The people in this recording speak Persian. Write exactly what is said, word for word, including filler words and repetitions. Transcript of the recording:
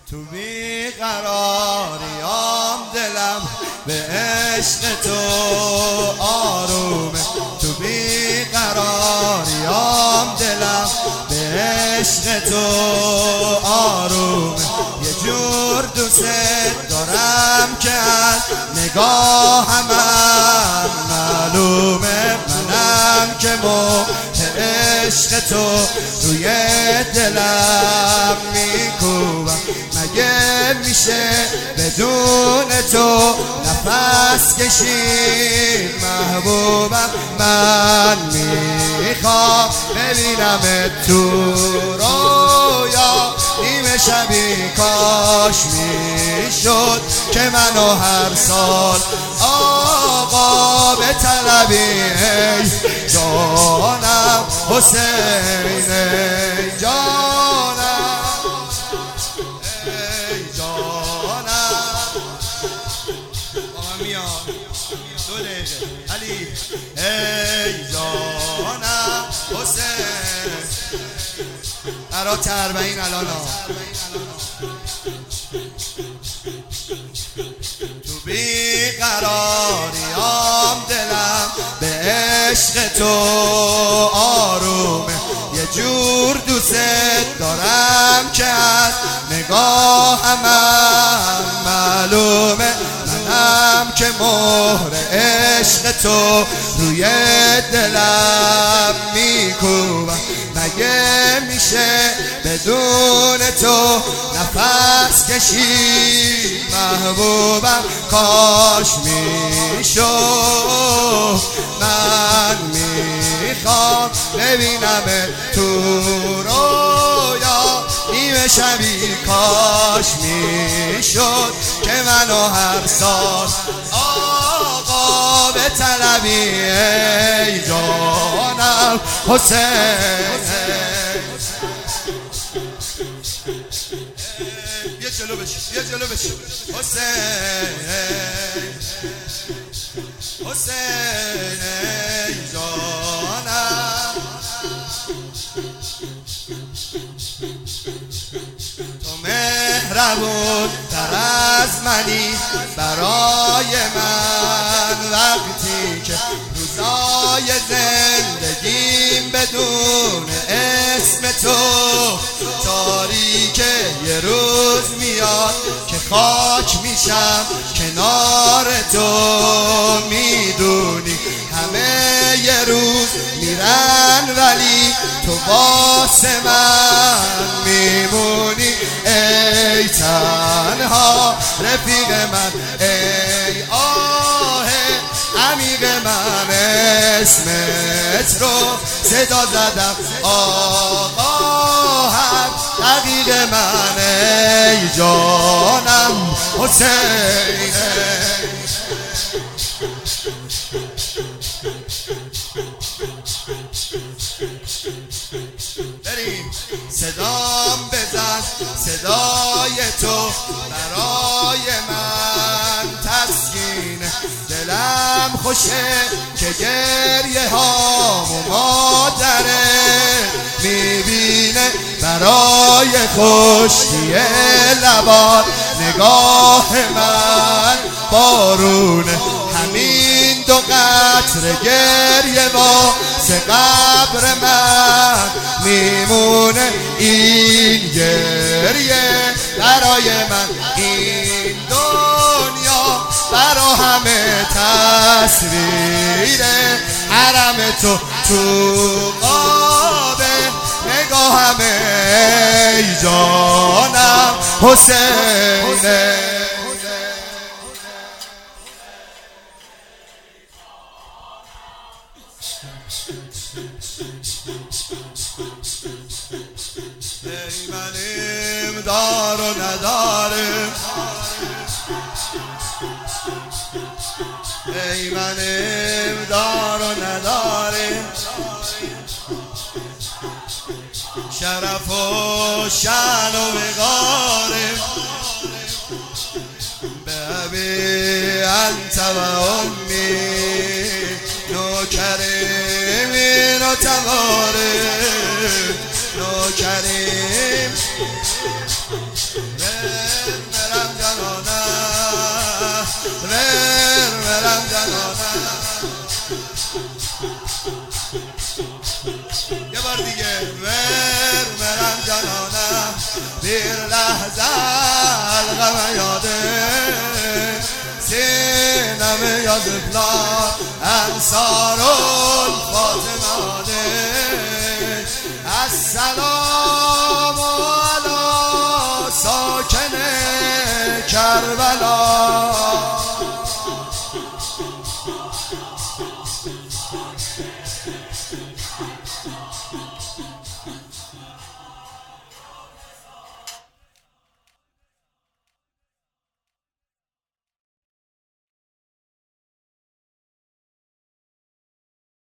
تو بیقراریام دلم به عشق تو آرومه، تو بیقراریام دلم به عشق تو آرومه. یه جور دوست دارم که از نگاهم معلومه، منم که موه عشق تو روی دلم میکوبم. مگه میشه بدون تو نفس کشید محبوبم؟ من میخوام ببینم تو رویا نیمه شبی، کاش میشد که منو هر سال آقا به طلبی. ای جانم حسین، ای جانم، ای جانم. آقا میان دو دقیقه علی. ای جانم حسین، برات اربعین الان تو بیقراریام دلم به عشق تو آرومه. یه جور دوست دارم که از نگاهم معلومه، منم که مهر عشق تو روی دلم میکوبم. مگه میشه بدون تو نفس کشید محبوبم؟ کاش میشد، من میخوام ببینم تو رویا نیمه شبی، کاش میشد که منو هر سال آقا به طلبی. ای جانم حسین، یه جلو بشی، یه جلو بشی. حسین، حسین، ای جانم. تو مهربون تر از منی برای من، وقتی که روزای زندگیم بدون اسم تو تاریکه. یه روز میاد که خاک میشم کنار تو، میدونی همه یه روز میرن ولی تو واسه من میمونی. ای تنها رفیق من، ای آه عمیق من، اسمت رو صدا زدم آقا هم دقیق من. ای جانم حسین، بریم صدام بزن، صدای تو برای من تسکین. دلم خوشه که گریه هامو مادره میبینه، برای خشکی لبان نگاه من بارونه. همین دو قطره گریه واسه قبر من میمونه. این گریه برای من، این دنیا برا همه تصویره. حرم تو تو قاب نگاهمه. ای جانم حسینه، ای منیم دار و ندارم، ای منیم دار و ندارم. شرف و شان و وقارم، به ابی انت و امی نوکریم و توارم، نوکریم دیر لحظه الغم یاده سینم یاد پلار انصار الفاطمه السلام